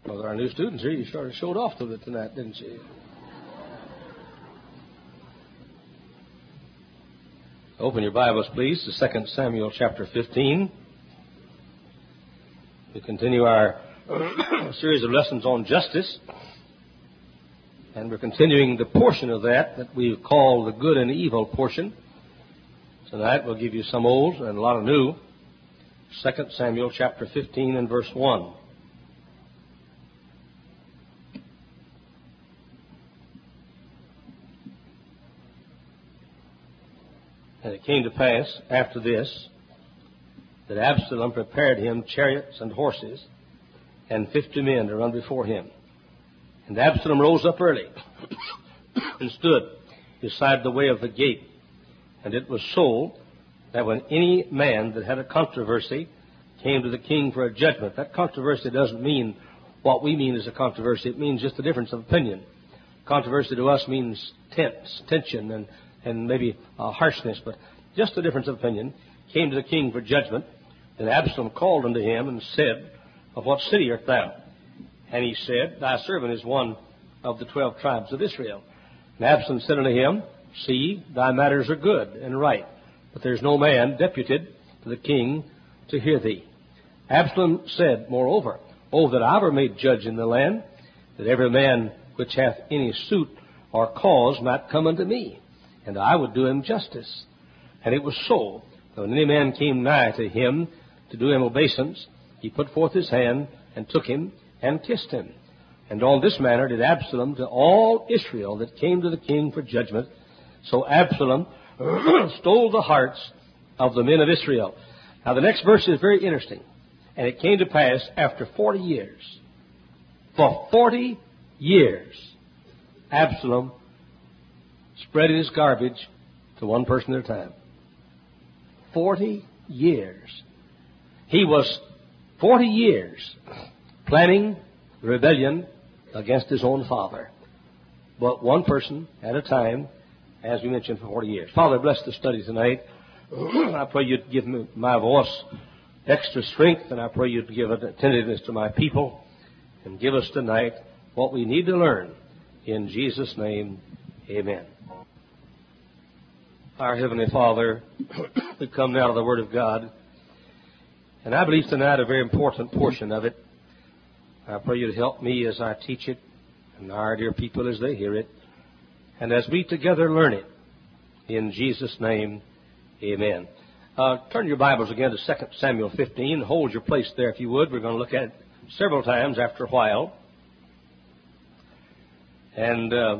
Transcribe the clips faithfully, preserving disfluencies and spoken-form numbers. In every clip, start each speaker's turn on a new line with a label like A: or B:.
A: Well, our new students here, you sort of showed off to it tonight, didn't you? Open your Bibles, please, to Second Samuel chapter fifteen. We continue our series of lessons on justice. And we're continuing the portion of that that we call the good and evil portion. Tonight we'll give you some old and a lot of new. Second Samuel chapter fifteen and verse one. And it came to pass after this that Absalom prepared him chariots and horses and fifty men to run before him. And Absalom rose up early and stood beside the way of the gate. And it was so that when any man that had a controversy came to the king for a judgment, that controversy doesn't mean what we mean as a controversy. It means just a difference of opinion. Controversy to us means tense, tension, and and maybe uh, harshness, but just a difference of opinion, came to the king for judgment. Then Absalom called unto him and said, Of what city art thou? And he said, Thy servant is one of the twelve tribes of Israel. And Absalom said unto him, See, thy matters are good and right, but there is no man deputed to the king to hear thee. Absalom said, Moreover, O that I were made judge in the land, that every man which hath any suit or cause might come unto me, and I would do him justice. And it was so, that when any man came nigh to him to do him obeisance, he put forth his hand and took him and kissed him. And on this manner did Absalom to all Israel that came to the king for judgment. So Absalom stole the hearts of the men of Israel. Now the next verse is very interesting. And it came to pass after forty years, for forty years, Absalom spread his garbage to one person at a time. Forty years. He was forty years planning rebellion against his own father. But one person at a time, as we mentioned, for forty years. Father, bless the study tonight. I pray you'd give me my voice extra strength, and I pray you'd give attentiveness to my people and give us tonight what we need to learn. In Jesus' name, amen. Our Heavenly Father, we come now to the Word of God, and I believe tonight a very important portion of it. I pray you to help me as I teach it, and our dear people as they hear it, and as we together learn it. In Jesus' name, amen. Uh, turn your Bibles again to Second Samuel fifteen. Hold your place there if you would. We're going to look at it several times after a while. And uh,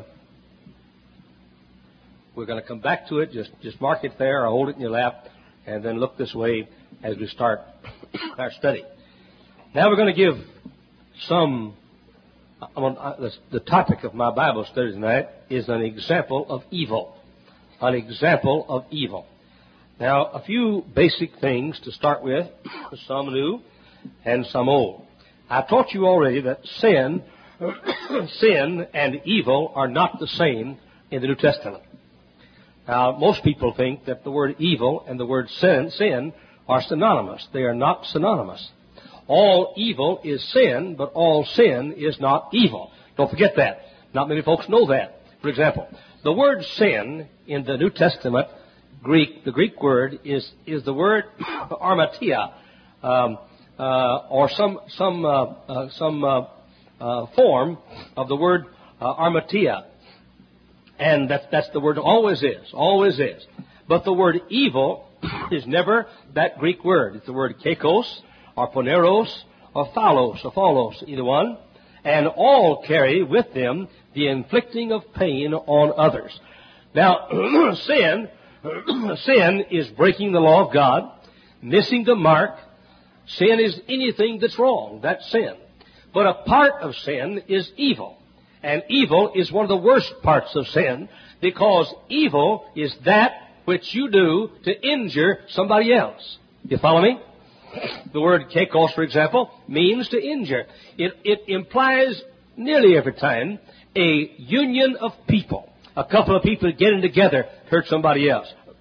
A: we're going to come back to it. Just, just mark it there or hold it in your lap, and then look this way as we start our study. Now we're going to give some, uh, the topic of my Bible study tonight is an example of evil. An example of evil. Now, a few basic things to start with, some new and some old. I taught you already that sin, sin and evil are not the same in the New Testament. Now, most people think that the word evil and the word sin, sin are synonymous. They are not synonymous. All evil is sin, but all sin is not evil. Don't forget that. Not many folks know that. For example, the word sin in the New Testament, Greek, the Greek word is, is the word armatia, um, uh, or some, some, uh, uh, some, uh, uh, form of the word uh, armatia. And that's, that's the word always is, always is. But the word evil is never that Greek word. It's the word kekos, or poneros, or phalos, or phalos, either one. And all carry with them the inflicting of pain on others. Now, sin, sin is breaking the law of God, missing the mark. Sin is anything that's wrong. That's sin. But a part of sin is evil. And evil is one of the worst parts of sin, because evil is that which you do to injure somebody else. You follow me? The word kekos, for example, means to injure. It, it implies nearly every time a union of people. A couple of people getting together to hurt somebody else.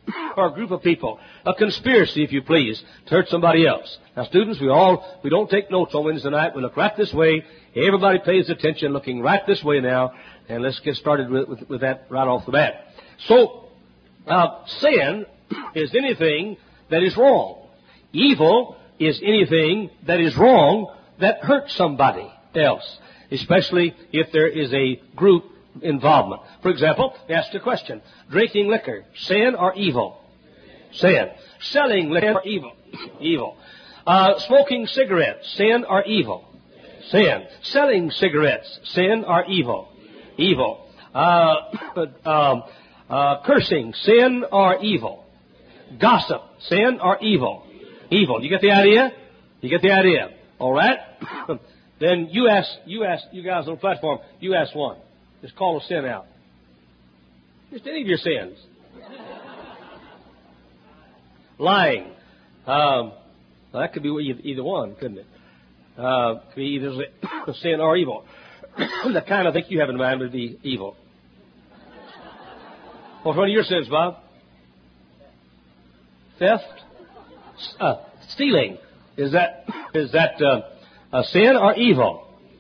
A: or a group of people, a conspiracy, if you please, to hurt somebody else. Now, students, we all, we don't take notes on Wednesday night. We look right this way. Everybody pays attention, looking right this way now. And let's get started with, with, with that right off the bat. So, uh, sin is anything that is wrong. Evil is anything that is wrong that hurts somebody else, especially if there is a group involvement. For example, ask the question, drinking liquor, sin or evil? Sin. Selling liquor, evil. Evil. Uh, smoking cigarettes, sin or evil? Sin. Selling cigarettes, sin or evil? Evil. Uh, um, uh, cursing, sin or evil? Gossip, sin or evil? Evil. You get the idea? You get the idea? All right? Then you ask, you ask, you guys on the platform, you ask one. Just call a sin out. Just any of your sins. Lying. Um, well, that could be either one, couldn't it? Uh, could be either sin or evil. The kind I think you have in mind would be evil. What's one of your sins, Bob? Theft? Uh, stealing. Is that is that uh, a sin or evil?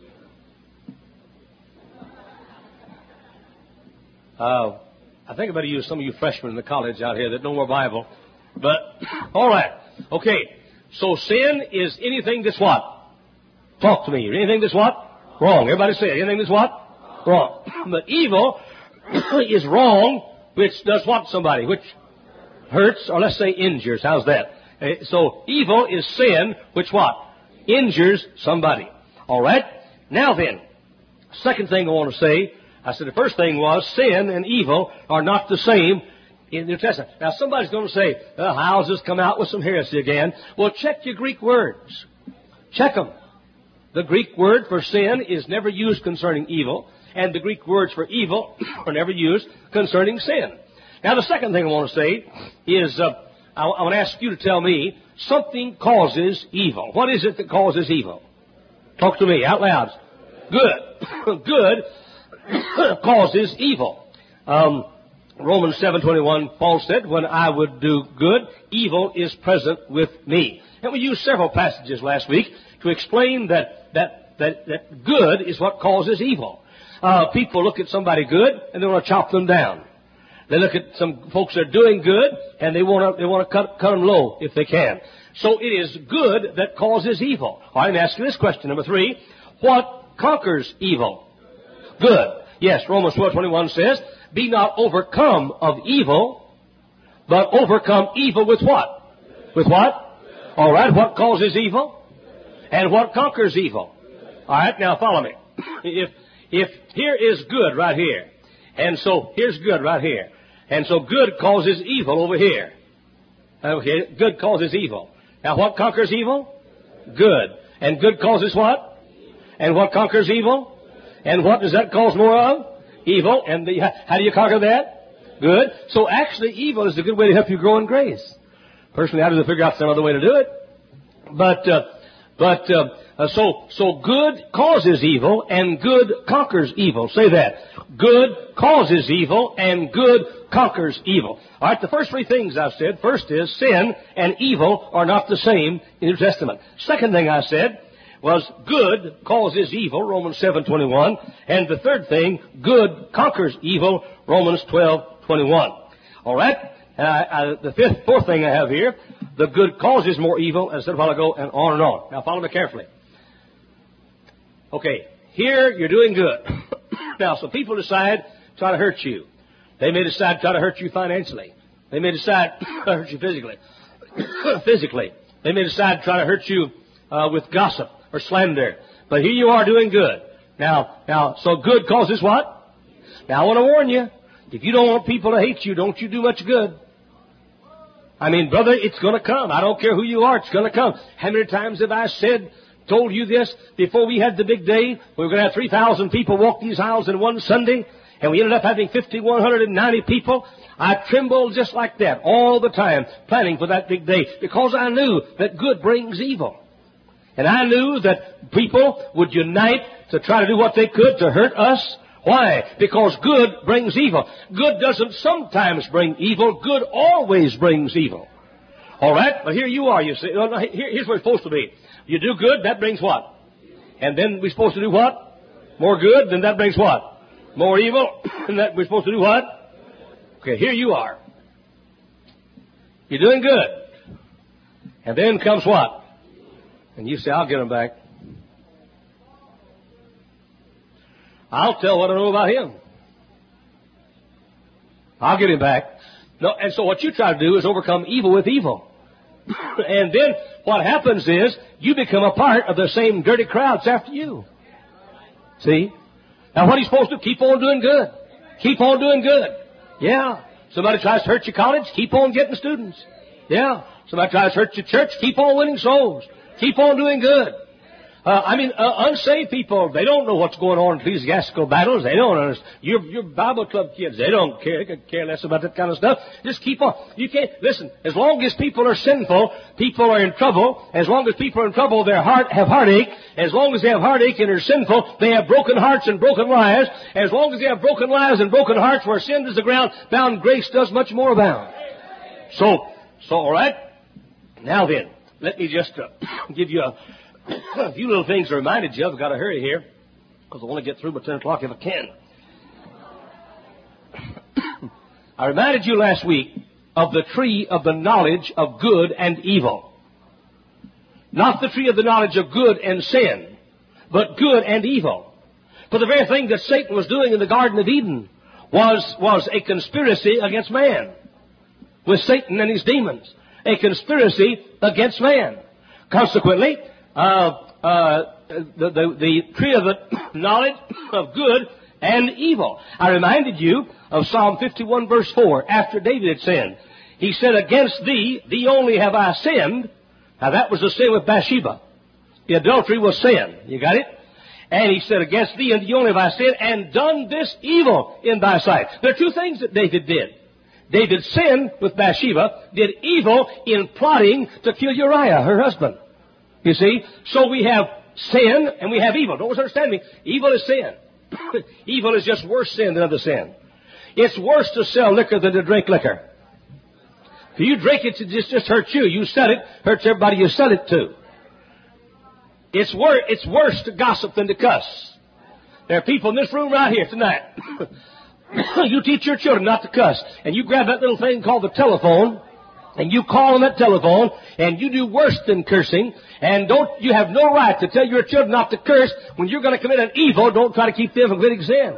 A: Uh, I think I better use some of you freshmen in the college out here that know more Bible. But, all right. Okay. So sin is anything that's what? Talk to me. Anything that's what? Wrong. Everybody say it. Anything that's what? Wrong. But evil is wrong, which does what to somebody? Which hurts, or let's say injures. How's that? So evil is sin, which what? Injures somebody. All right? Now then, second thing I want to say, I said the first thing was sin and evil are not the same in the New Testament. Now somebody's going to say, oh, how's this come out with some heresy again? Well, check your Greek words. Check them. The Greek word for sin is never used concerning evil, and the Greek words for evil are never used concerning sin. Now the second thing I want to say is, uh, I, I want to ask you to tell me, something causes evil. What is it that causes evil? Talk to me out loud. Good. Good causes evil. Um, Romans seven twenty-one, Paul said, when I would do good, evil is present with me. And we used several passages last week to explain that that that, that good is what causes evil. Uh, people look at somebody good and they want to chop them down. They look at some folks that are doing good and they want to they want to cut cut them low if they can. So it is good that causes evil. All right, I'm asking this question, number three. What conquers evil? Good. Yes, Romans twelve twenty-one says, be not overcome of evil, but overcome evil with what? With what? All right, what causes evil? And what conquers evil? All right, now follow me. If if here is good right here, and so here's good right here, and so good causes evil over here. Okay, good causes evil. Now what conquers evil? Good. And good causes what? And what conquers evil? And what does that cause more of? Evil. And the, how do you conquer that? Good. So actually evil is a good way to help you grow in grace. Personally, I had to figure out some other way to do it. But, uh, but, uh, uh, so, so good causes evil and good conquers evil. Say that. Good causes evil and good conquers evil. All right, the first three things I've said. First is sin and evil are not the same in the New Testament. Second thing I said was good causes evil, Romans seven twenty-one. And the third thing, good conquers evil, Romans twelve twenty-one. All right? Uh, uh, the fifth, fourth thing I have here, the good causes more evil, as I said a while ago, and on and on. Now follow me carefully. Okay, here you're doing good. Now, some people decide to try to hurt you. They may decide to try to hurt you financially. They may decide to hurt you physically. physically. They may decide to try to hurt you uh, with gossip or slander. But here you are doing good. Now, now, so good causes what? Now, I want to warn you. If you don't want people to hate you, don't you do much good. I mean, brother, it's going to come. I don't care who you are. It's going to come. How many times have I said, told you this before we had the big day? We were going to have three thousand people walk these aisles in one Sunday, and we ended up having five thousand one hundred ninety people. I trembled just like that all the time, planning for that big day, because I knew that good brings evil. And I knew that people would unite to try to do what they could to hurt us Why? Because good brings evil. Good doesn't sometimes bring evil. Good always brings evil. All right? But here you are, you see. Here's where it's supposed to be. You do good, that brings what? And then we're supposed to do what? More good, then that brings what? More evil, and that we're supposed to do what? Okay, here you are. You're doing good. And then comes what? And you say, I'll get him back. I'll tell what I know about him. I'll get him back. No, and so what you try to do is overcome evil with evil. And then what happens is you become a part of the same dirty crowds after you. See? Now what are you supposed to do? Keep on doing good. Keep on doing good. Yeah. Somebody tries to hurt your college, keep on getting students. Yeah. Somebody tries to hurt your church, keep on winning souls. Keep on doing good. Uh, I mean, uh, unsaved people, they don't know what's going on in ecclesiastical battles. They don't understand. Your, your Bible club kids, they don't care. They could care less about that kind of stuff. Just keep on. You can't, listen, as long as people are sinful, people are in trouble. As long as people are in trouble, their heart have heartache. As long as they have heartache and are sinful, they have broken hearts and broken lives. As long as they have broken lives and broken hearts, where sin is the ground, bound grace does much more abound. So, so, all right. Now then, let me just uh, give you a, a few little things I reminded you of. I've got to hurry here, because I want to get through by ten o'clock if I can. I reminded you last week of the tree of the knowledge of good and evil. Not the tree of the knowledge of good and sin, but good and evil. For the very thing that Satan was doing in the Garden of Eden was, was a conspiracy against man. With Satan and his demons. A conspiracy against man. Consequently, uh, uh, the, the, the tree of the knowledge of good and evil. I reminded you of Psalm fifty-one verse four, after David had sinned. He said, against thee, thee only have I sinned. Now that was the sin with Bathsheba. The adultery was sin. You got it? And he said, against thee and thee only have I sinned, and done this evil in thy sight. There are two things that David did. David sinned with Bathsheba, did evil in plotting to kill Uriah, her husband. You see? So we have sin and we have evil. Don't misunderstand me. Evil is sin. Evil is just worse sin than other sin. It's worse to sell liquor than to drink liquor. If you drink it, it just, just hurts you. You sell it, hurts everybody you sell it to. It's, wor- it's worse to gossip than to cuss. There are people in this room right here tonight. You teach your children not to cuss, and you grab that little thing called the telephone, and you call on that telephone, and you do worse than cursing, and don't, you have no right to tell your children not to curse. When you're going to commit an evil, don't try to keep them from committing sin.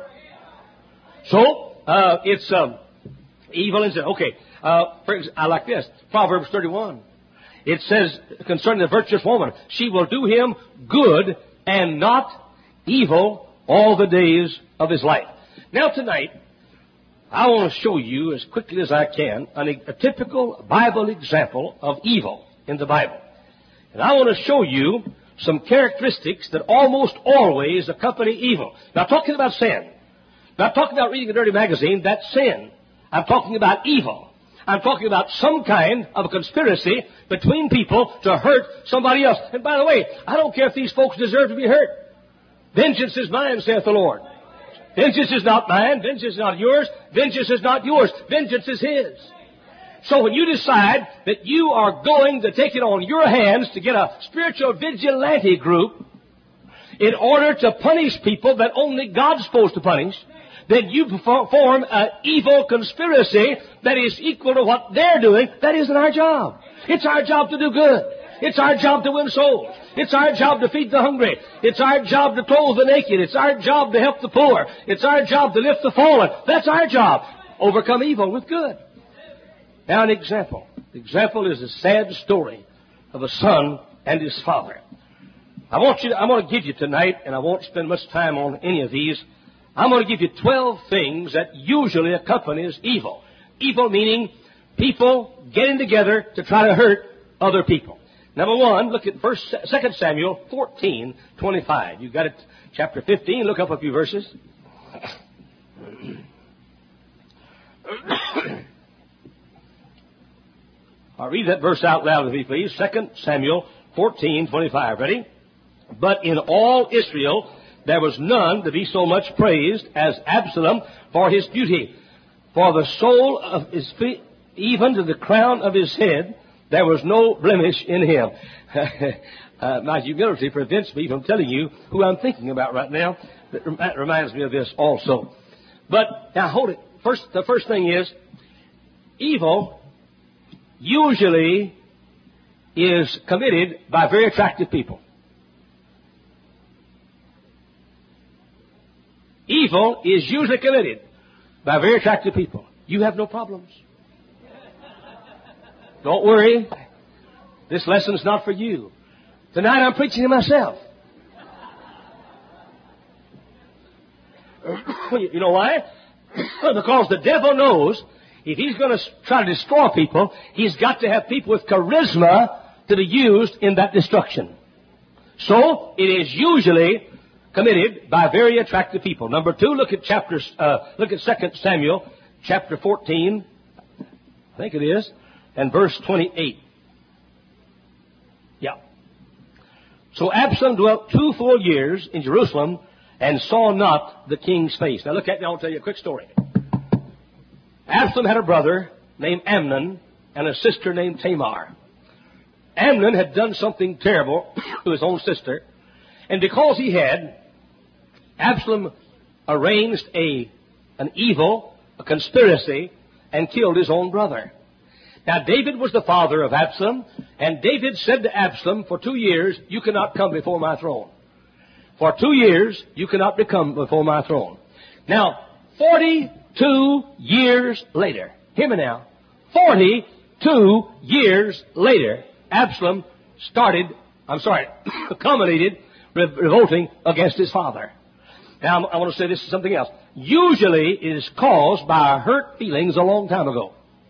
A: So, uh, it's, um, evil and sin. Okay, uh, for ex- I like this. Proverbs thirty-one. It says, concerning the virtuous woman, she will do him good and not evil all the days of his life. Now tonight, I want to show you as quickly as I can an, a typical Bible example of evil in the Bible. And I want to show you some characteristics that almost always accompany evil. Now, talking about sin. Not talking about reading a dirty magazine, that's sin. I'm talking about evil. I'm talking about some kind of a conspiracy between people to hurt somebody else. And by the way, I don't care if these folks deserve to be hurt. Vengeance is mine, saith the Lord. Vengeance is not mine. Vengeance is not yours. Vengeance is not yours. Vengeance is His. So when you decide that you are going to take it on your hands to get a spiritual vigilante group in order to punish people that only God's supposed to punish, then you form an evil conspiracy that is equal to what they're doing. That isn't our job. It's our job to do good. It's our job to win souls. It's our job to feed the hungry. It's our job to clothe the naked. It's our job to help the poor. It's our job to lift the fallen. That's our job. Overcome evil with good. Now an example. The example is a sad story of a son and his father. I want you to, I'm going to give you tonight, and I won't spend much time on any of these. I'm going to give you twelve things that usually accompanies evil. Evil meaning people getting together to try to hurt other people. Number one, look at First, Second Samuel fourteen twenty-five. You got it, chapter fifteen. Look up a few verses. I'll read that verse out loud with me, please. Second Samuel fourteen twenty-five. Ready? But in all Israel there was none to be so much praised as Absalom for his beauty. For the sole of his feet, even to the crown of his head, there was no blemish in him. uh, my humility prevents me from telling you who I'm thinking about right now. That reminds me of this also. But now hold it. First, the first thing is, evil usually is committed by very attractive people. Evil is usually committed by very attractive people. You have no problems. Don't worry. This lesson's not for you. Tonight I'm preaching to myself. You know why? Because the devil knows if he's going to try to destroy people, he's got to have people with charisma to be used in that destruction. So it is usually committed by very attractive people. Number two, look at chapters. Uh, look at Second Samuel, chapter fourteen. I think it is, and verse twenty-eight. Yeah. So Absalom dwelt two full years in Jerusalem and saw not the king's face. Now look at me. I'll tell you a quick story. Absalom had a brother named Amnon and a sister named Tamar. Amnon had done something terrible to his own sister, and because he had, Absalom arranged a an evil, a conspiracy, and killed his own brother. Now David was the father of Absalom, and David said to Absalom, for two years, you cannot come before my throne. For two years, you cannot become before my throne. Now, forty-two years later, hear me now, forty-two years later, Absalom started, I'm sorry, culminated re- revolting against his father. Now, I want to say this is something else. Usually, it is caused by hurt feelings a long time ago.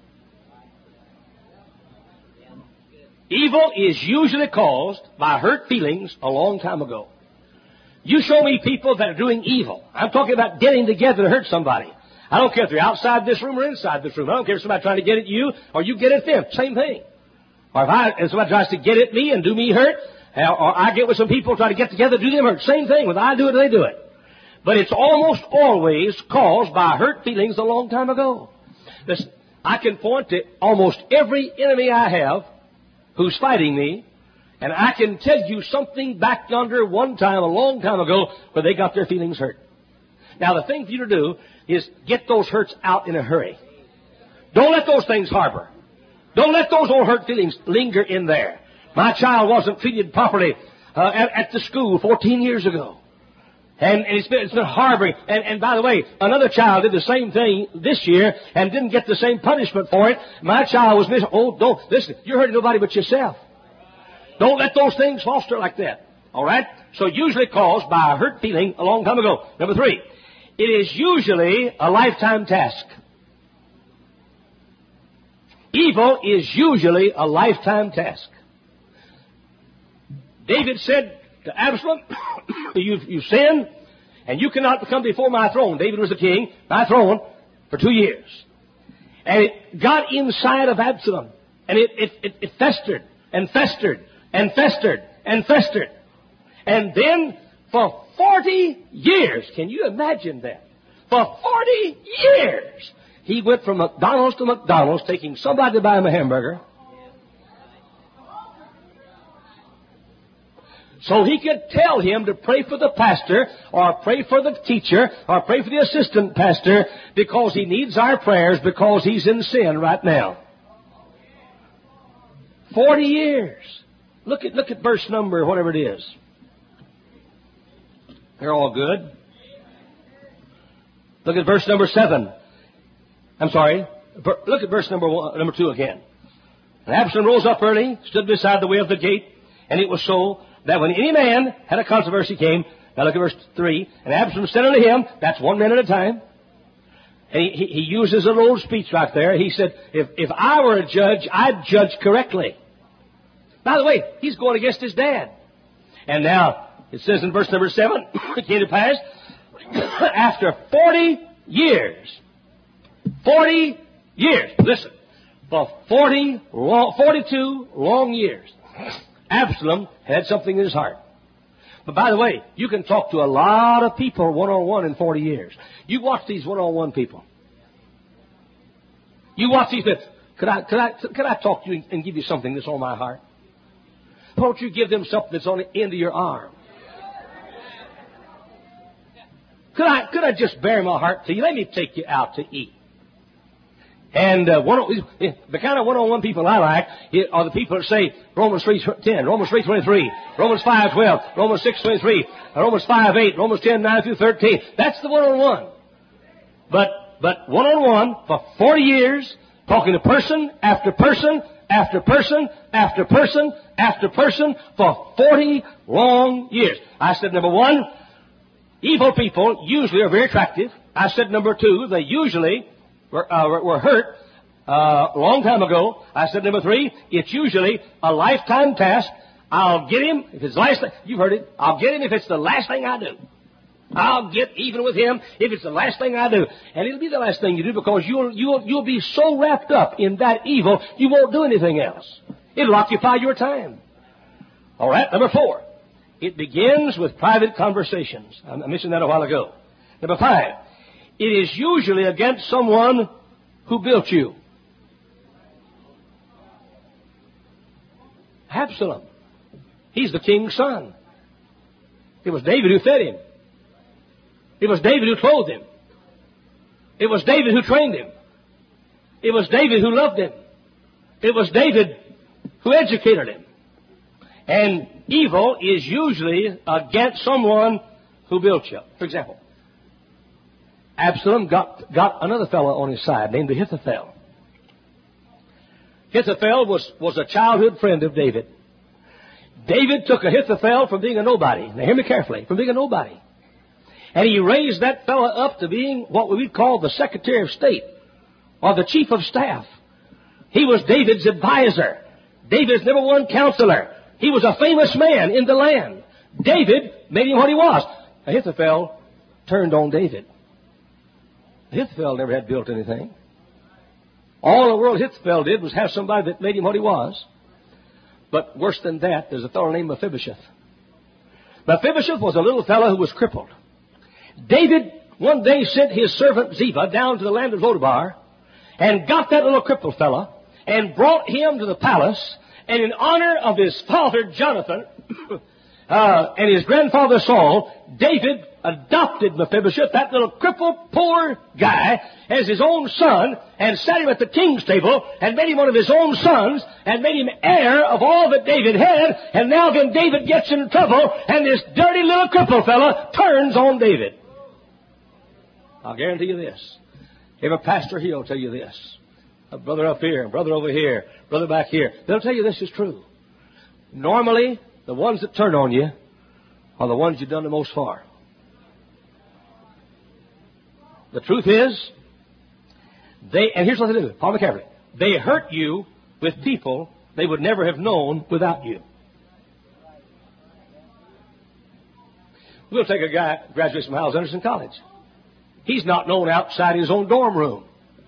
A: Evil is usually caused by hurt feelings a long time ago. You show me people that are doing evil. I'm talking about getting together to hurt somebody. I don't care if they're outside this room or inside this room. I don't care if somebody trying to get at you or you get at them. Same thing. Or if, I, if somebody tries to get at me and do me hurt, or I get with some people trying to get together to do them hurt. Same thing. When I do it, they do it. But it's almost always caused by hurt feelings a long time ago. Listen, I can point to almost every enemy I have who's fighting me, and I can tell you something back yonder one time, a long time ago, where they got their feelings hurt. Now, the thing for you to do is get those hurts out in a hurry. Don't let those things harbor. Don't let those old hurt feelings linger in there. My child wasn't treated properly uh, at, at the school fourteen years ago. And, and it's been, it's been harboring. And, and by the way, another child did the same thing this year and didn't get the same punishment for it. My child was missing. Oh, don't, listen, you're hurting nobody but yourself. Don't let those things foster like that. All right? So usually caused by a hurt feeling a long time ago. Number three, it is usually a lifetime task. Evil is usually a lifetime task. David said to Absalom, you've, you've sinned, and you cannot come before my throne. David was the king, my throne, for two years. And it got inside of Absalom, and it, it, it, it festered and festered and festered and festered. And then for forty years, can you imagine that? For forty years, he went from McDonald's to McDonald's, taking somebody to buy him a hamburger, so he could tell him to pray for the pastor, or pray for the teacher, or pray for the assistant pastor, because he needs our prayers because he's in sin right now. Forty years. Look at, look at verse number, whatever it is. They're all good. Look at verse number seven. I'm sorry. Look at verse number one, number two again. And Absalom rose up early, stood beside the way of the gate, and it was so that when any man had a controversy came, now look at verse three, and Absalom said unto him, that's one man at a time. And he, he, he uses an old speech right there. He said, if, if I were a judge, I'd judge correctly. By the way, he's going against his dad. And now, it says in verse number seven, it came to pass, after forty years, forty years, listen, for forty, long, forty-two long years, Absalom had something in his heart. But by the way, you can talk to a lot of people one-on-one in forty years. You watch these one-on-one people. You watch these people. Could I, could I, could I talk to you and give you something that's on my heart? Why don't you give them something that's on the end of your arm? Could I, could I just bare my heart to you? Let me take you out to eat. And uh, one, the kind of one-on-one people I like are the people that say Romans three ten, Romans three twenty-three, Romans five twelve, Romans six twenty-three, Romans five eight, Romans ten nine through thirteen. That's the one-on-one. But but one-on-one for forty years, talking to person after person after person after person after person for forty long years. I said, number one, evil people usually are very attractive. I said, number two, they usually were, uh, were hurt uh, a long time ago. I said, number three, it's usually a lifetime task. I'll get him if it's the last thing. You've heard it. I'll get him if it's the last thing I do. I'll get even with him if it's the last thing I do. And it'll be the last thing you do because you'll, you'll, you'll be so wrapped up in that evil, you won't do anything else. It'll occupy your time. All right, number four. It begins with private conversations. I mentioned that a while ago. Number five. It is usually against someone who built you. Absalom. He's the king's son. It was David who fed him. It was David who clothed him. It was David who trained him. It was David who loved him. It was David who educated him. And evil is usually against someone who built you. For example, Absalom got, got another fellow on his side named Ahithophel. Ahithophel was, was a childhood friend of David. David took Ahithophel from being a nobody. Now hear me carefully. From being a nobody. And he raised that fellow up to being what we call the Secretary of State or the Chief of Staff. He was David's advisor. David's number one counselor. He was a famous man in the land. David made him what he was. Ahithophel turned on David. Ahithophel never had built anything. All the world Ahithophel did was have somebody that made him what he was. But worse than that, there's a fellow named Mephibosheth. Mephibosheth was a little fellow who was crippled. David one day sent his servant Ziba down to the land of Lodabar and got that little crippled fellow and brought him to the palace. And in honor of his father Jonathan uh, and his grandfather Saul, David adopted Mephibosheth, that little crippled poor guy, as his own son and sat him at the king's table and made him one of his own sons and made him heir of all that David had. And now then David gets in trouble and this dirty little crippled fellow turns on David. I'll guarantee you this. Every pastor here will tell you this. A brother up here, a brother over here, brother back here. They'll tell you this is true. Normally, the ones that turn on you are the ones you've done the most for. The truth is, they, and here's what they do. Follow me carefully. They hurt you with people they would never have known without you. We'll take a guy who graduates from Hyles Anderson College. He's not known outside his own dorm room.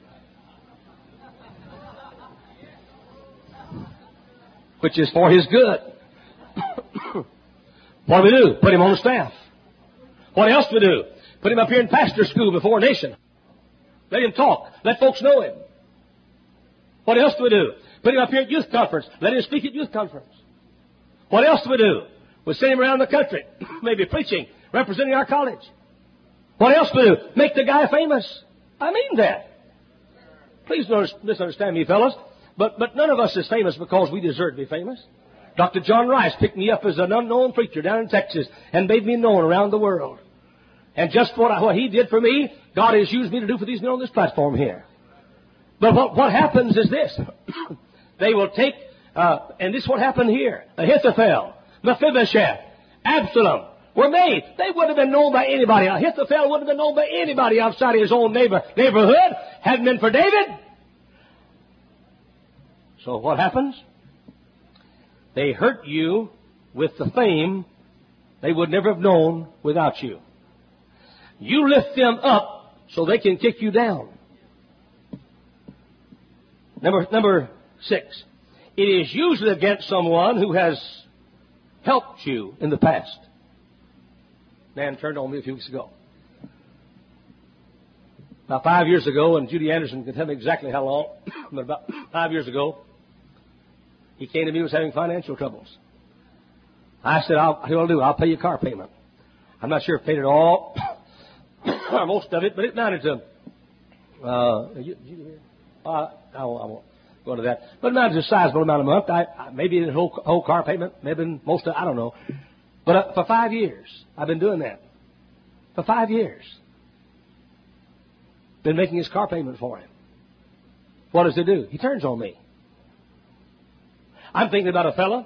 A: Which is for his good. What do we do? Put him on the staff. What else do we do? Put him up here in pastor school before a nation. Let him talk. Let folks know him. What else do we do? Put him up here at youth conference. Let him speak at youth conference. What else do we do? We send him around the country, maybe preaching, representing our college. What else do we do? Make the guy famous. I mean that. Please don't misunderstand me, fellas. But, but none of us is famous because we deserve to be famous. Doctor John Rice picked me up as an unknown preacher down in Texas and made me known around the world. And just what, I, what he did for me, God has used me to do for these men on this platform here. But what, what happens is this. They will take, uh, and this is what happened here. Ahithophel, Mephibosheth, Absalom were made. They wouldn't have been known by anybody. Ahithophel wouldn't have been known by anybody outside of his own neighbor, neighborhood. Hadn't been for David. So what happens? They hurt you with the fame they would never have known without you. You lift them up so they can kick you down. Number, number six. It is usually against someone who has helped you in the past. man turned on me a few weeks ago. About five years ago, and Judy Anderson can tell me exactly how long, but about five years ago, he came to me and was having financial troubles. I said, I'll, here's what I'll do. I'll pay you car payment. I'm not sure if I paid it all, or most of it, but it amounted to, uh, you, you, uh, I won't, I won't go into that. But it amounted to a sizable amount a month. I, I, maybe the whole, whole car payment, maybe most of it, I don't know. But uh, for five years, I've been doing that. For five years. Been making his car payment for him. What does he do? He turns on me. I'm thinking about a fella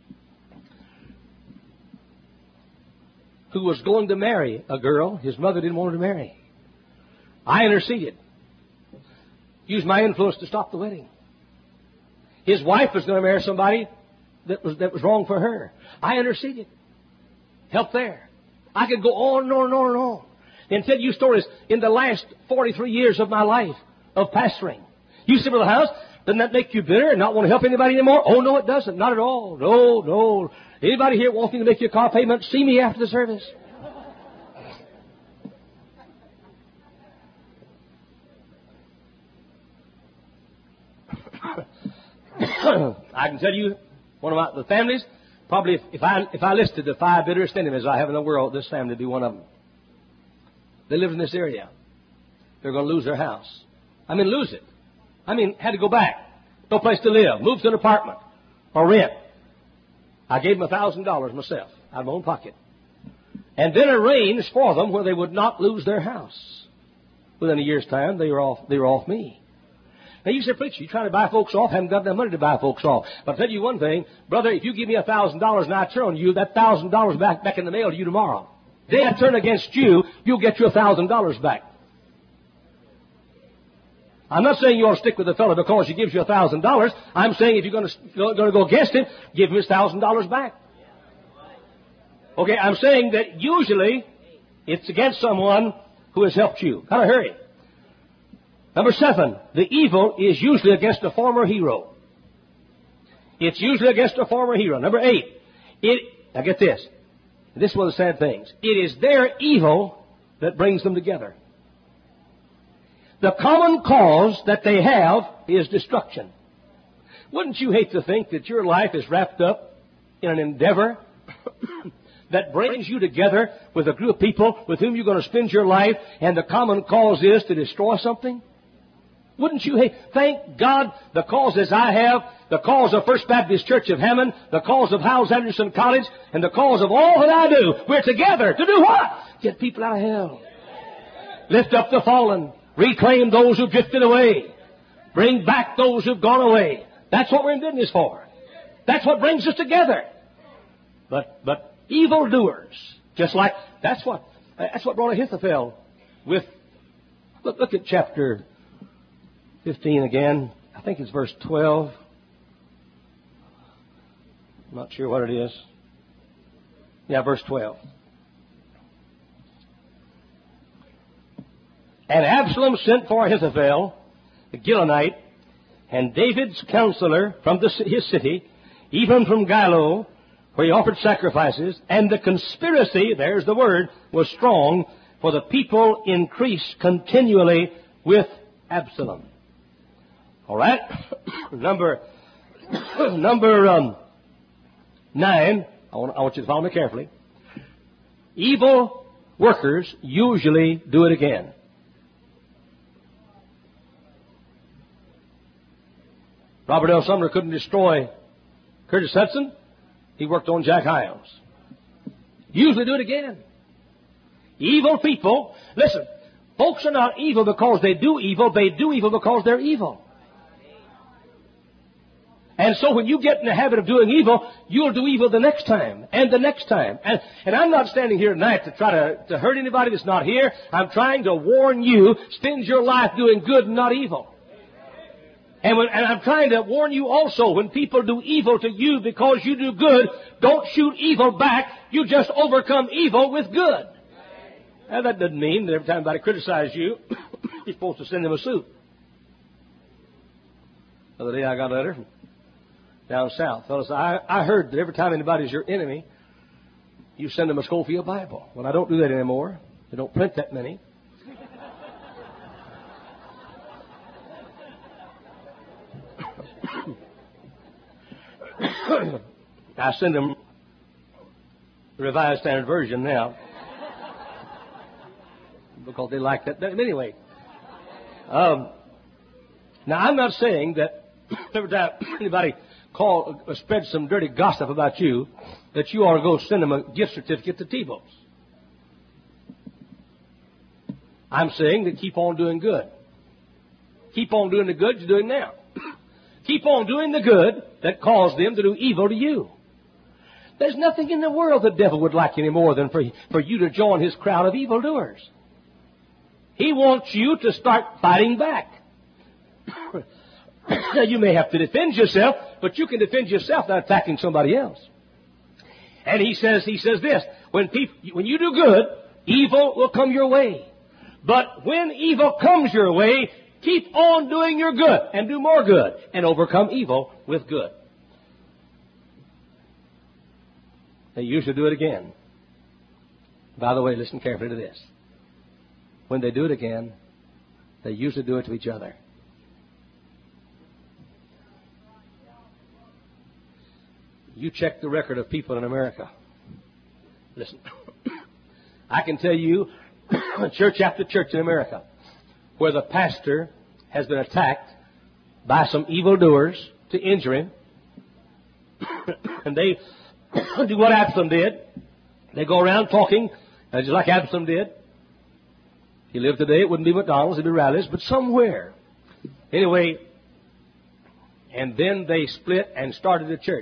A: who was going to marry a girl his mother didn't want her to marry. I interceded. Used my influence to stop the wedding. His wife was going to marry somebody that was, that was wrong for her. I interceded. Help there. I could go on and on and on and on. And tell you stories in the last forty-three years of my life of pastoring. You sit in the house, doesn't that make you bitter and not want to help anybody anymore? Oh, no, it doesn't. Not at all. No, no. Anybody here wanting to make your car payment, see me after the service. I can tell you, one of my, the families, probably if, if I if I listed the five bitterest enemies I have in the world, this family would be one of them. They live in this area. They're going to lose their house. I mean, lose it. I mean, had to go back. No place to live. Move to an apartment or rent. I gave them a thousand dollars myself out of my own pocket. And then arranged for them where they would not lose their house. Within a year's time, they were off, they were off me. Now you say, preacher, you trying to buy folks off, haven't got enough money to buy folks off. But I'll tell you one thing, brother, if you give me a thousand dollars and I turn on you, that thousand dollars back back in the mail to you tomorrow. They I turn against you, you'll get your thousand dollars back. I'm not saying you ought to stick with the fellow because he gives you a thousand dollars. I'm saying if you're going to going to go against him, give him his thousand dollars back. Okay, I'm saying that usually it's against someone who has helped you. Gotta hurry. Number seven, the evil is usually against a former hero. It's usually against a former hero. Number eight, it. Now get this. This is one of the sad things. It is their evil that brings them together. The common cause that they have is destruction. Wouldn't you hate to think that your life is wrapped up in an endeavor that brings you together with a group of people with whom you're going to spend your life, and the common cause is to destroy something? Wouldn't you hate? Thank God the causes I have, the cause of First Baptist Church of Hammond, the cause of Howells Anderson College, and the cause of all that I do. We're together to do what? Get people out of hell. Lift up the fallen. Reclaim those who've drifted away. Bring back those who've gone away. That's what we're in business for. That's what brings us together. But, but evildoers, just like, that's what, that's what brought Ahithophel with, look, look at chapter fifteen again. I think it's verse twelve. I'm not sure what it is. Yeah, verse twelve. And Absalom sent for Ahithophel, the Gilonite, and David's counselor from the, his city, even from Gilo, where he offered sacrifices, and the conspiracy, there's the word, was strong, for the people increased continually with Absalom. All right? number number um, nine, I want, I want you to follow me carefully. Evil workers usually do it again. Robert L. Sumner couldn't destroy Curtis Hudson. He worked on Jack Hyles. Usually do it again. Evil people, listen, folks are not evil because they do evil. They do evil because they're evil. And so when you get in the habit of doing evil, you'll do evil the next time and the next time. And, and I'm not standing here tonight to try to, to hurt anybody that's not here. I'm trying to warn you, spend your life doing good and not evil. And, when, and I'm trying to warn you also, when people do evil to you because you do good, don't shoot evil back. You just overcome evil with good. Now, that doesn't mean that every time anybody criticizes you, you're supposed to send them a suit. The other day I got a letter from down south. Fellas, I, I heard that every time anybody's your enemy, You send them a Schofield Bible. Well, I don't do that anymore. They don't print that many. I send them the Revised Standard Version now because they like that. Anyway, um, now I'm not saying that every time anybody call uh, spread some dirty gossip about you, that you ought to go send them a gift certificate to T-Bowes. I'm saying that keep on doing good. Keep on doing the good you're doing now. Keep on doing the good that caused them to do evil to you. There's nothing in the world the devil would like any more than for, for you to join his crowd of evildoers. He wants you to start fighting back. Now, you may have to defend yourself, but you can defend yourself not attacking somebody else. And he says, he says this, when people, when you do good, evil will come your way. But when evil comes your way, keep on doing your good and do more good and overcome evil with good. They usually do it again. By the way, listen carefully to this. When they do it again, they usually do it to each other. You check the record of people in America. Listen, I can tell you, church after church in America, where the pastor has been attacked by some evildoers to injure him, and they do what Absalom did. They go around talking, uh, just like Absalom did. If he lived today, it wouldn't be McDonald's, it'd be Rally's, but somewhere. Anyway, and then they split and started a church.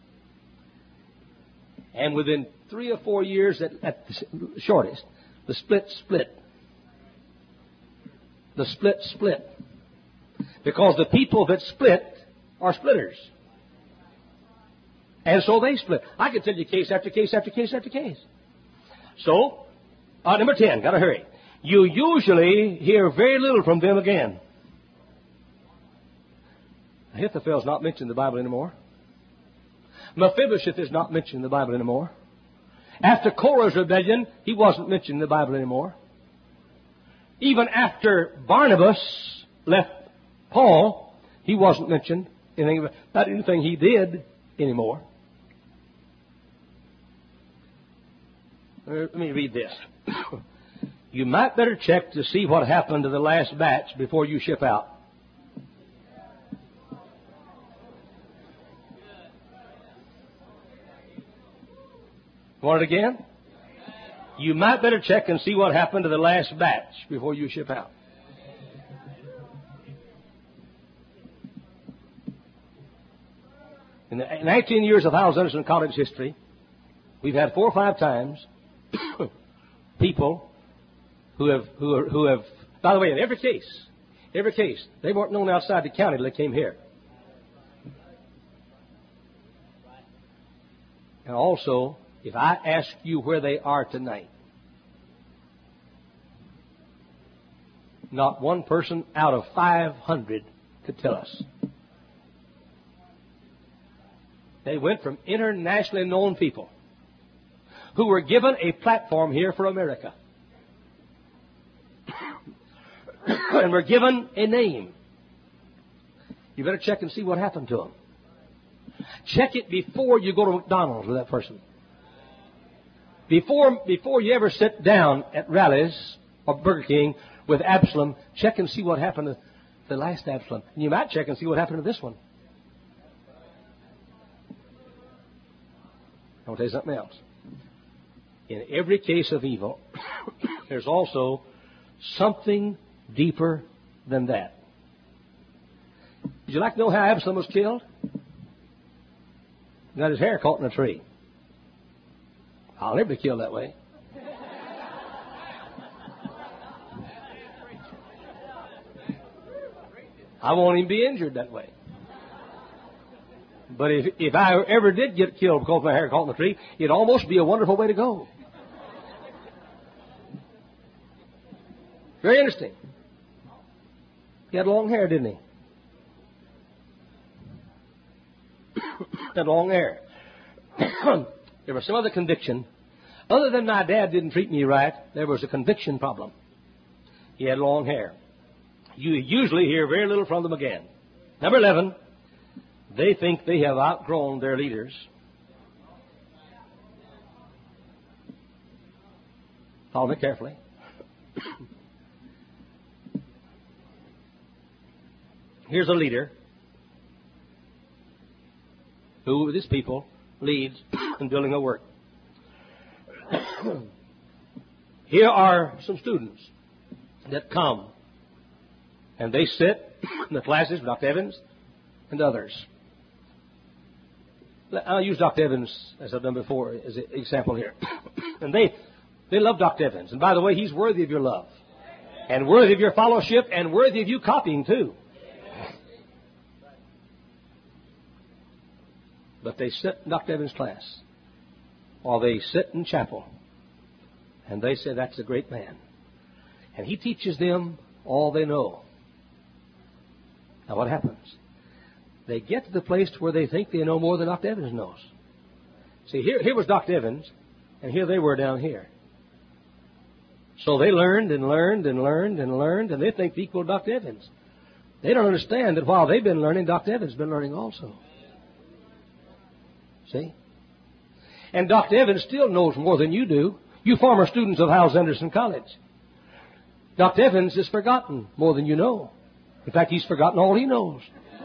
A: And within three or four years at, at the shortest, the split split. The split split. Because the people that split are splitters. And so they split. I can tell you case after case after case after case. So, uh, number ten, gotta hurry. You usually hear very little from them again. Ahithophel's not mentioned in the Bible anymore. Mephibosheth is not mentioned in the Bible anymore. After Korah's rebellion, he wasn't mentioned in the Bible anymore. Even after Barnabas left Paul, he wasn't mentioned anything about anything he did anymore. Let me read this. You might better check to see what happened to the last batch before you ship out. Want it again? You might better check and see what happened to the last batch before you ship out. In the nineteen years of Howells Anderson College history, we've had four or five times people who have, who are, who have, by the way, in every case, every case, they weren't known outside the county till they came here. And also, if I ask you where they are tonight, not one person out of five hundred could tell us. They went from internationally known people who were given a platform here for America and were given a name. You better check and see what happened to them. Check it before you go to McDonald's with that person. Before, before you ever sit down at Rally's or Burger King with Absalom, check and see what happened to the last Absalom. And you might check and see what happened to this one. I'll tell you something else. In every case of evil, there's also something deeper than that. Would you like to know how Absalom was killed? He got his hair caught in a tree. I'll never be killed that way. I won't even be injured that way. But if if I ever did get killed because my hair caught in the tree, it'd almost be a wonderful way to go. Very interesting. He had long hair, didn't he? Had long hair. There was some other conviction Other than my dad didn't treat me right, there was a conviction problem. He had long hair. You usually hear very little from them again. Number eleven, they think they have outgrown their leaders. Follow me carefully. Here's a leader who, with his people, leads in building a work. Here are some students that come, and they sit in the classes with Doctor Evans and others. I'll use Doctor Evans, as I've done before, as an example here. And they they love Doctor Evans. And by the way, he's worthy of your love, and worthy of your fellowship, and worthy of you copying too. But they sit in Doctor Evans' class, or they sit in chapel, and they say, that's a great man. And he teaches them all they know. Now what happens? They get to the place where they think they know more than Doctor Evans knows. See, here, here was Doctor Evans, and here they were down here. So they learned and learned and learned and learned, and they think they equal Doctor Evans. They don't understand that while they've been learning, Doctor Evans has been learning also. See? And Doctor Evans still knows more than you do. You former students of Howells Anderson College. Doctor Evans has forgotten more than you know. In fact, he's forgotten all he knows.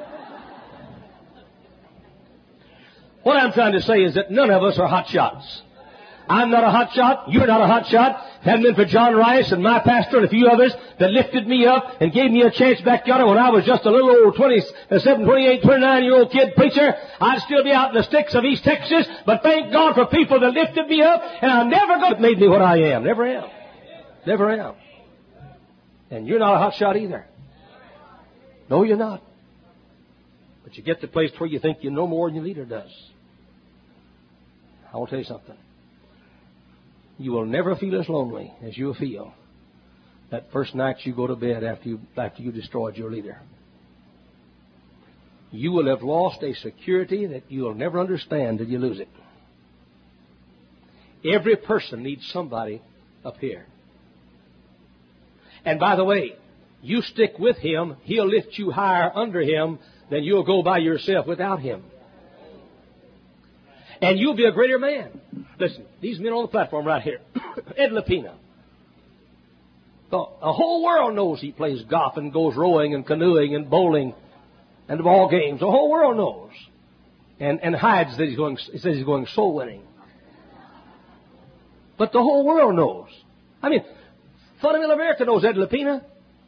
A: What I'm trying to say is that none of us are hot shots. I'm not a hot shot. You're not a hot shot. If it hadn't been for John Rice and my pastor and a few others that lifted me up and gave me a chance back yonder when I was just a little old twenty-seven, twenty-eight, twenty-nine-year-old kid preacher, I'd still be out in the sticks of East Texas. But thank God for people that lifted me up, and I'm never going to make me what I am. Never am. Never am. And you're not a hot shot either. No, you're not. But you get to the place where you think you know more than your leader does. I will tell you something. You will never feel as lonely as you'll feel that first night you go to bed after you, after you destroyed your leader. You will have lost a security that you'll never understand till you lose it. Every person needs somebody up here. And by the way, you stick with him, he'll lift you higher under him than you'll go by yourself without him. And you'll be a greater man. Listen, these men on the platform right here. Ed Lapina. The, the whole world knows he plays golf and goes rowing and canoeing and bowling and ball games. The whole world knows. And, and hides that he's going, he says he's going soul winning. But the whole world knows. I mean, fundamental America knows Ed Lapina.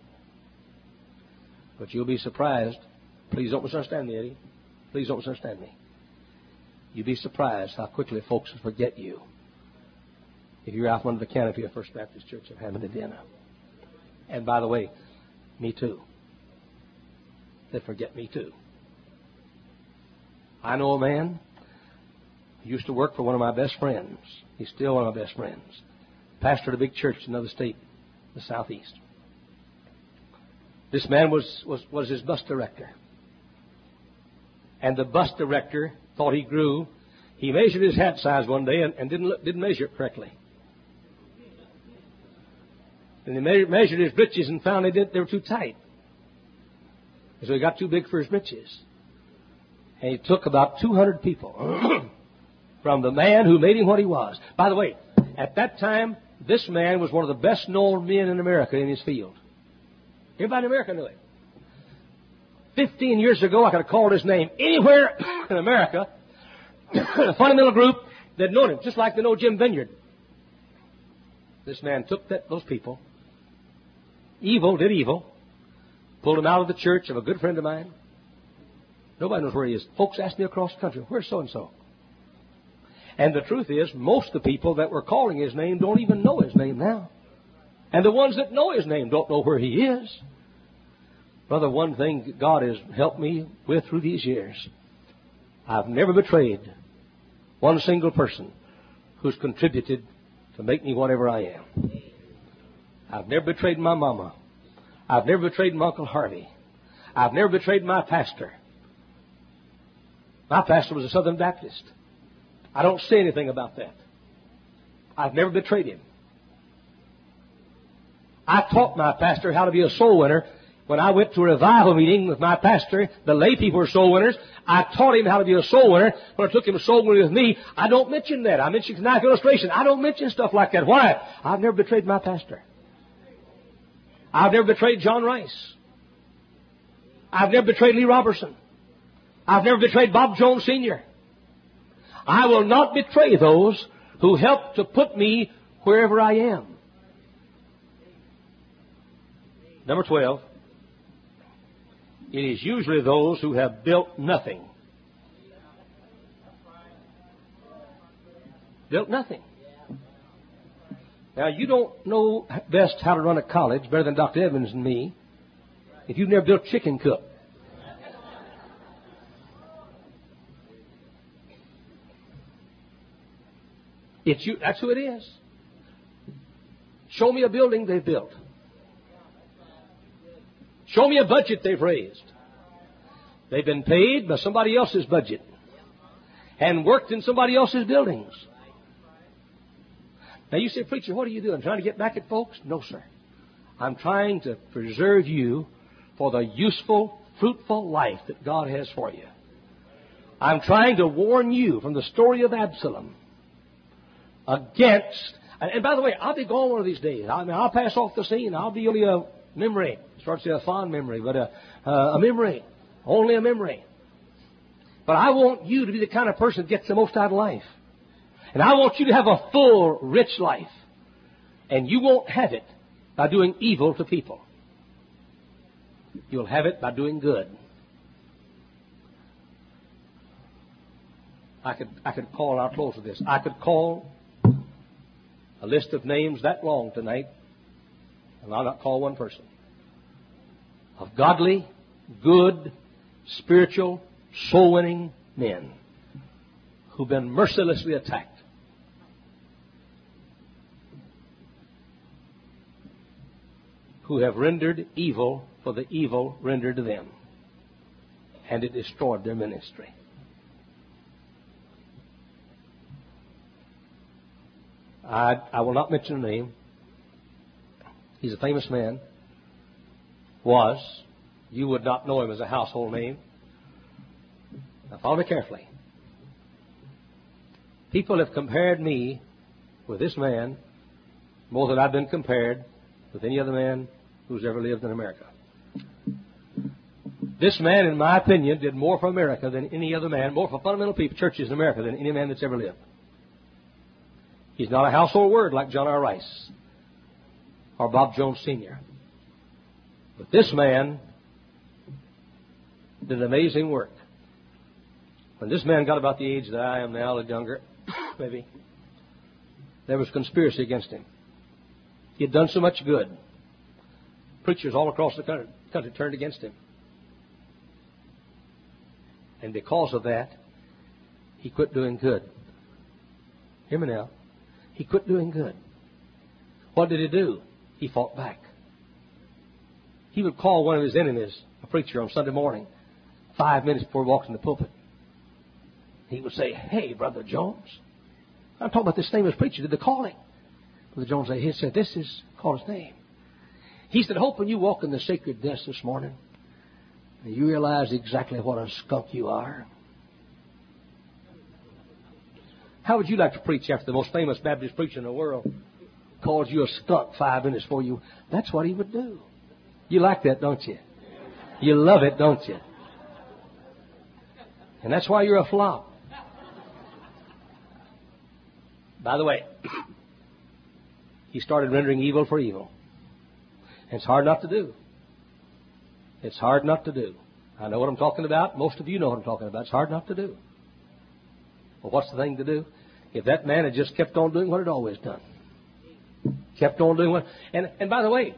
A: But you'll be surprised. Please don't misunderstand me, Eddie. Please don't misunderstand me. You'd be surprised how quickly folks will forget you if you're out under the canopy of First Baptist Church of Hammond, Indiana. And by the way, me too. They forget me too. I know a man who used to work for one of my best friends. He's still one of my best friends. Pastored a big church in another state, the Southeast. This man was, was, was his bus director. And the bus director thought he grew. He measured his hat size one day and, and didn't look, didn't measure it correctly. And he measured, measured his britches and found they, did, they were too tight. So he got too big for his britches. And he took about two hundred people from the man who made him what he was. By the way, at that time, this man was one of the best known men in America in his field. Everybody in America knew him. Fifteen years ago, I could have called his name anywhere in America, a fundamental group that known him, just like they know Jim Vineyard. This man took that, those people, evil, did evil, pulled him out of the church of a good friend of mine. Nobody knows where he is. Folks ask me across the country, where's so-and-so? And the truth is, most of the people that were calling his name don't even know his name now. And the ones that know his name don't know where he is. Brother, one thing God has helped me with through these years, I've never betrayed one single person who's contributed to make me whatever I am. I've never betrayed my mama. I've never betrayed my Uncle Harvey. I've never betrayed my pastor. My pastor was a Southern Baptist. I don't say anything about that. I've never betrayed him. I taught my pastor how to be a soul winner. When I went to a revival meeting with my pastor, the lay people were soul winners. I taught him how to be a soul winner. When I took him a soul winner with me, I don't mention that. I mention knife illustration. I don't mention stuff like that. Why? I've never betrayed my pastor. I've never betrayed John Rice. I've never betrayed Lee Robertson. I've never betrayed Bob Jones Senior I will not betray those who help to put me wherever I am. Number twelve. It is usually those who have built nothing. Built nothing. Now, you don't know best how to run a college better than Doctor Evans and me if you've never built chicken coop. It's you, that's who it is. Show me a building they've built. Show me a budget they've raised. They've been paid by somebody else's budget and worked in somebody else's buildings. Now you say, preacher, what are you doing? Trying to get back at folks? No, sir. I'm trying to preserve you for the useful, fruitful life that God has for you. I'm trying to warn you from the story of Absalom against, and, and by the way, I'll be gone one of these days. I mean, I'll pass off the scene. I'll be only a memory. Starts to say a fond memory, but a, uh, a memory. Only a memory. But I want you to be the kind of person that gets the most out of life. And I want you to have a full, rich life. And you won't have it by doing evil to people. You'll have it by doing good. I could, I could call, and I'll close with this. I could call a list of names that long tonight, and I'll not call one person. Of godly, good, spiritual, soul-winning men who've been mercilessly attacked. Who have rendered evil for the evil rendered to them. And it destroyed their ministry. I, I will not mention a name. He's a famous man. Was. You would not know him as a household name. Now follow me carefully. People have compared me with this man more than I've been compared with any other man who's ever lived in America. This man, in my opinion, did more for America than any other man, more for fundamental people, churches in America than any man that's ever lived. He's not a household word like John R. Rice or Bob Jones Senior But this man did amazing work. When this man got about the age that I am now, a little younger, maybe, there was conspiracy against him. He had done so much good. Preachers all across the country, country turned against him. And because of that, he quit doing good. Hear me now. He quit doing good. What did he do? He fought back. He would call one of his enemies, a preacher, on Sunday morning, five minutes before he walked in the pulpit. He would say, "Hey, Brother Jones." I'm talking about this famous preacher. Did the calling. Brother Jones said, he said, this is, call his name. He said, "Hope when you walk in the sacred desk this morning, you realize exactly what a skunk you are." How would you like to preach after the most famous Baptist preacher in the world calls you a skunk five minutes before you? That's what he would do. You like that, don't you? You love it, don't you? And that's why you're a flop. By the way, he started rendering evil for evil. It's hard not to do. It's hard not to do. I know what I'm talking about. Most of you know what I'm talking about. It's hard not to do. Well, what's the thing to do? If that man had just kept on doing what he'd always done. Kept on doing what... And, and by the way,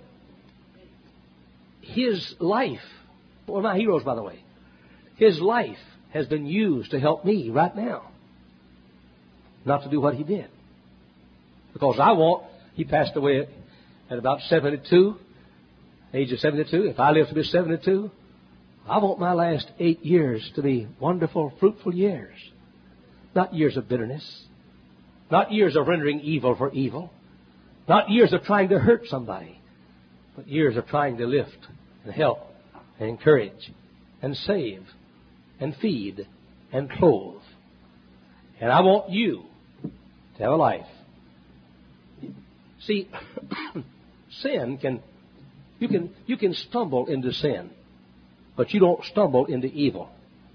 A: his life... One of my heroes, by the way. His life has been used to help me right now. Not to do what he did. Because I want... He passed away at about seventy-two. Age of seventy-two. If I live to be seventy-two, I want my last eight years to be wonderful, fruitful years. Not years of bitterness. Not years of rendering evil for evil. Not years of trying to hurt somebody. But years of trying to lift and help and encourage and save and feed and clothe. And I want you to have a life. See, sin can, you can, you can stumble into sin, but you don't stumble into evil.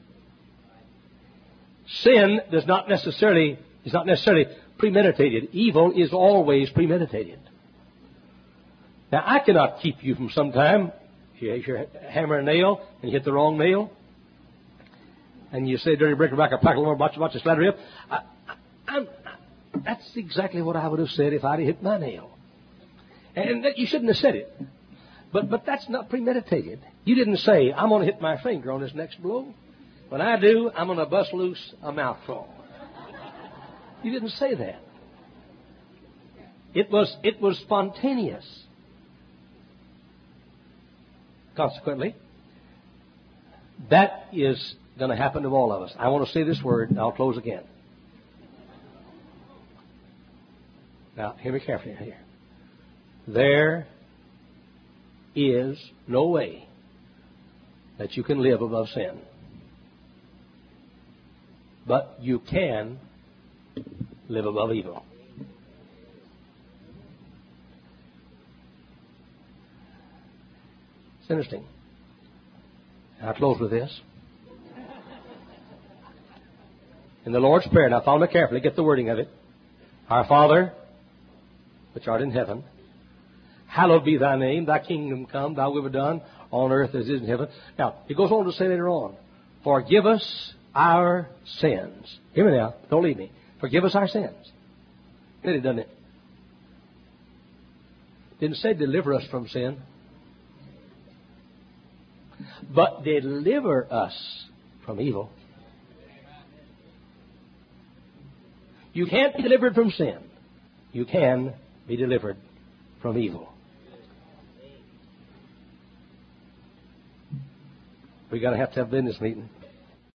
A: Sin does not necessarily, is not necessarily premeditated. Evil is always premeditated. Now, I cannot keep you from sometime, you hit your hammer and nail, and you hit the wrong nail, and you say, dirty brick-a-brack, pack a little watch, watch the slattery up. I, I, I'm, I, that's exactly what I would have said if I'd hit my nail. And that, you shouldn't have said it. But, but that's not premeditated. You didn't say, I'm going to hit my finger on this next blow. When I do, I'm going to bust loose a mouthful. You didn't say that. It was, it was spontaneous. Consequently, that is going to happen to all of us. I want to say this word, and I'll close again. Now, hear me carefully here. There is no way that you can live above sin. But you can live above evil. It's interesting. I'll close with this. In the Lord's Prayer, now follow me carefully, get the wording of it. Our Father, which art in heaven, hallowed be thy name, thy kingdom come, thy will be done on earth as it is in heaven. Now, it goes on to say later on, forgive us our sins. Hear me now, don't leave me. Forgive us our sins. Did it, doesn't it? Didn't say deliver us from sin. But deliver us from evil. You can't be delivered from sin. You can be delivered from evil. We're going to have to have a business meeting.